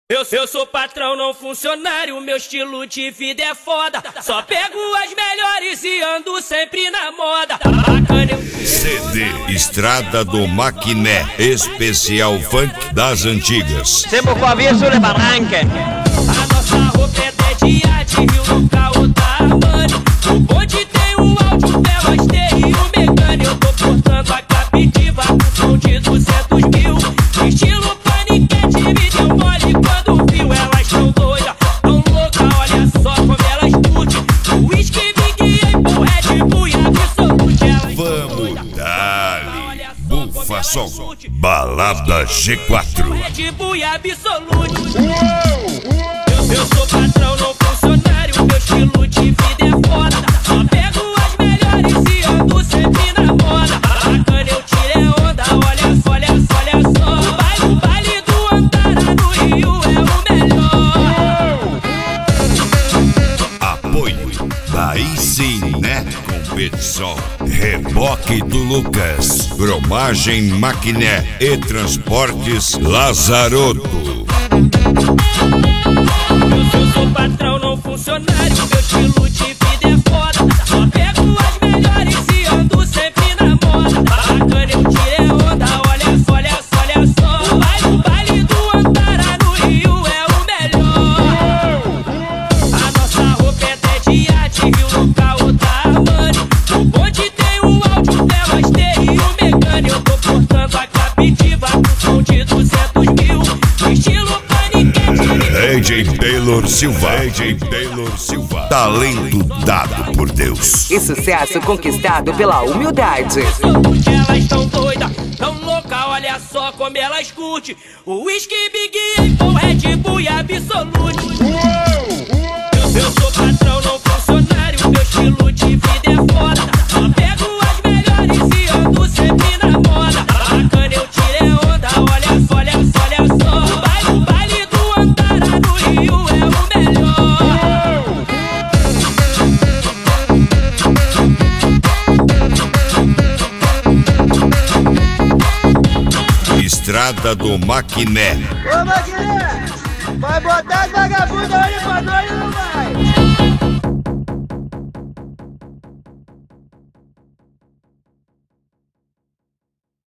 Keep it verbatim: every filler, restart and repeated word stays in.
Eu, eu sou patrão, não funcionário, meu estilo de vida é foda. Só pego as melhores e ando sempre na moda. Bacana, eu... C D Estrada do Maquiné, especial funk das antigas. Sempre com a via sulle barranche. A nossa roupa é de arte, Rio no carro da Armani. O bonde tem o áudio, velas T e o mecânico. Eu tô portando a captiva com som de duzentos mil. Estilo paniquete, me deu mole quando viu. Elas tão doidas, tão louca, olha só como elas curtem. O whisky, Big Apple, Red Bull e Absolute. Elas Vamos dali, bufa som, balada G quatro. Red Bull e Absolute. Eu, eu sou patrão, não funcionário, meu estilo de vida é foda. Só pego as melhores e ando sempre na moda. Bacana, eu tirei onda, olha só, olha só, olha só. O baile, o baile do Antara no Rio é o melhor. Apoio, daí sim, né, competição. Reboque do Lucas, Gromagem Maquiné e Transportes Lazaroto. Eu sou patrão, não funcionário, meu estilo de vida é foda. Só pego as melhores e ando sempre na moda. Bacana, eu tirei onda, olha só, olha só, olha só. O baile, o baile do Antara no Rio é o melhor. A nossa roupa é de arte, Rio no carro da Armani. O bonde tem o áudio, velas T e o mecânico. Eu tô portando a captiva com som de duzentos mil. Estilo A J Taylor Silva, A J Taylor Silva, talento dado por Deus e sucesso conquistado pela humildade. Elas tão doidas, tão louca, olha só como elas curtem. O whisky, Big Apple, Red Bull e Absolute. Eu, eu sou patrão, não funcionário, meu estilo de vida é foda. Só pego as melhores e ando sempre na moda. Bacana, eu tirei onda, olha só, olha só, olha só. O baile, o baile do Antara no Rio é o melhor. Estrada do Maquiné. Ô Maquiné, vai botar as vagabundas olho pra nós, não vai?